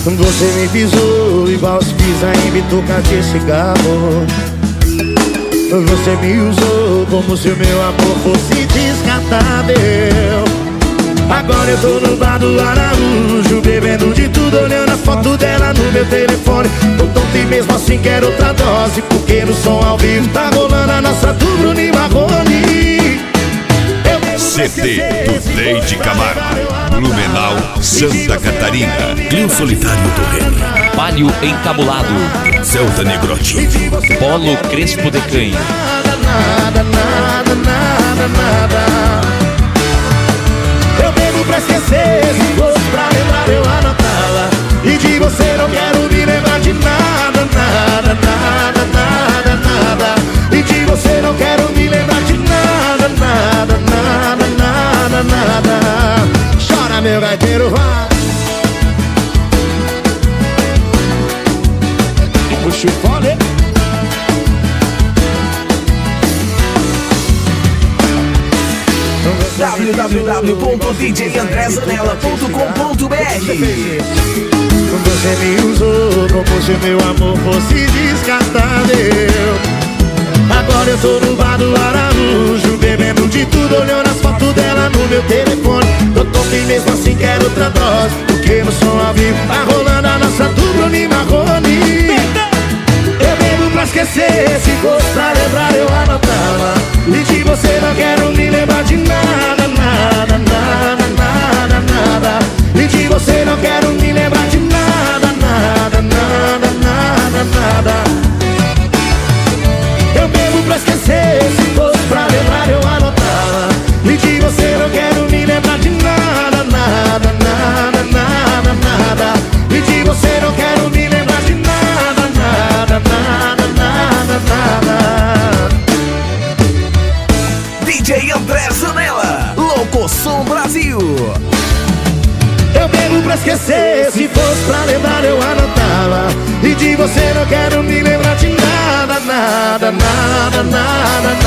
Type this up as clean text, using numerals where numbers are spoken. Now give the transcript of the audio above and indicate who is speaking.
Speaker 1: Você me pisou igual se pisa em bituca de cigarro. Você me usou como se o meu amor fosse descartável. Agora eu tô no bar do Araújo, bebendo de tudo, olhando a foto dela no meu telefone. Tô tonto e mesmo assim quero outra dose, porque no som ao vivo tá rolando a nossa do Bruno e Marrone.
Speaker 2: CD do Deide Camargo, Blumenau, Santa Catarina.
Speaker 3: Clio Solitário do Rei,
Speaker 4: Palio Encabulado,
Speaker 3: Zelda Negrotti,
Speaker 4: Polo Crespo de Canha.
Speaker 1: Nada, nada, nada, nada. Eu bebo pra esquecer, se fosse pra lembrar eu anotava. E de você não quero me lembrar de nada, nada, nada, nada, nada. E de você não quero me lembrar de nada, nada, nada, nada, nada. Chora meu gaiteiro, vai. Puxa o fone.
Speaker 5: www.djandrezanella.com.br.
Speaker 1: Você me usou como se meu amor fosse descartável. Agora eu tô no bar do Araújo, bebendo de tudo, olhando as fotos dela no meu telefone. Tô tonto e mesmo assim quero outra dose, porque no som ao vivo tá rolando a nossa do Bruno e Marrone. Eu bebo pra esquecer, se fosse pra lembrar eu anotava. E de você não quero me lembrar de nada, nada, nada, nada, nada. E de você não quero me lembrar de nada, nada, nada, nada, nada. Eu bebo pra esquecer, se fosse pra lembrar eu anotava. E de você não quero me lembrar de nada, nada, nada, nada, nada. E de você não quero me lembrar de nada, nada, nada, nada, nada.
Speaker 5: DJ André Zanella, Locoção Brasil.
Speaker 1: Eu bebo pra esquecer, se fosse pra lembrar eu anotava. E de você não quero me lembrar de nada, nada, nada, nada,